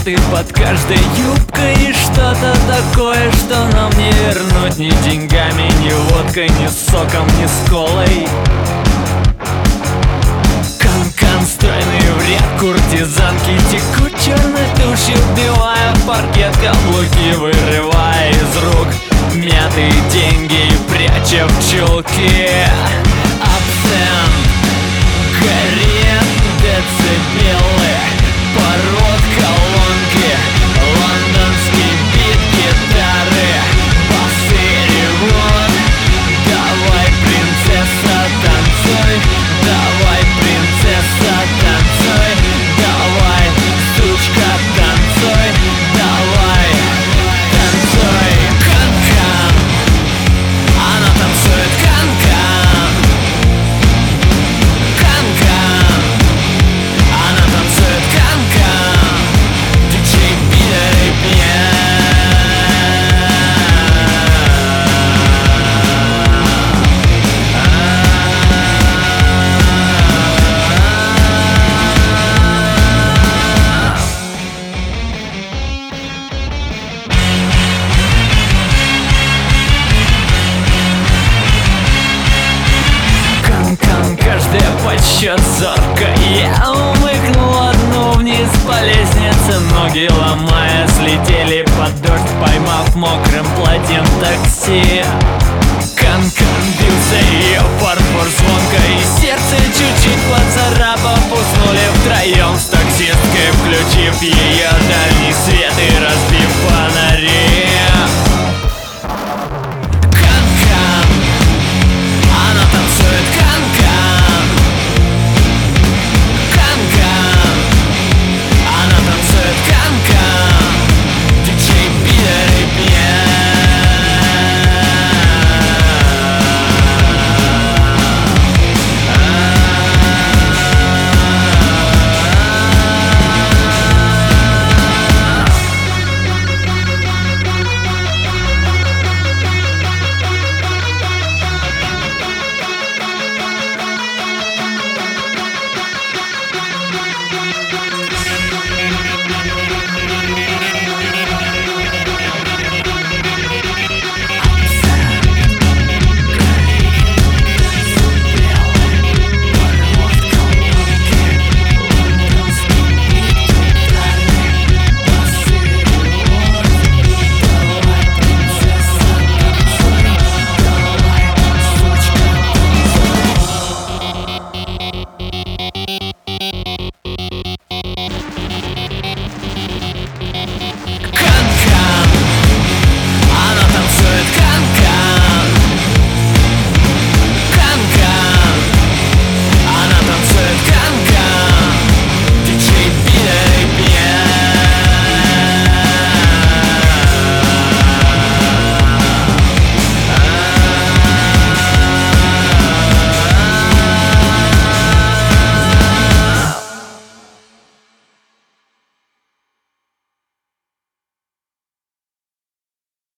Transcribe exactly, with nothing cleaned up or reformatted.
Ты под каждой юбкой и что-то такое, что нам не вернуть ни деньгами, ни водкой, ни соком, ни с колой. Кан-кан, стройные в ряд куртизанки текут черной тушью, вбивая в паркет каблуки, вырывая из рук мятые деньги и пряча в чулки. Абсент, горят децибелы, пород колонки, лондонский бит гитары, басы ревут. Давай, принцесса, танцуй, давай, принцесса, танцуй, давай, сучка, танцуй, давай, танцуй. Кан-кан, она танцует кан-кан, кан-кан, она танцует кан-кан. Диджей пидор и пьян. Кан-кан, каждая подсчет зорка. Я умыкнул одну вниз по лестнице, ноги ломая слетели под дождь, поймав мокрым платьем такси. Кан-кан, бился ее фарфор звонко, и сердце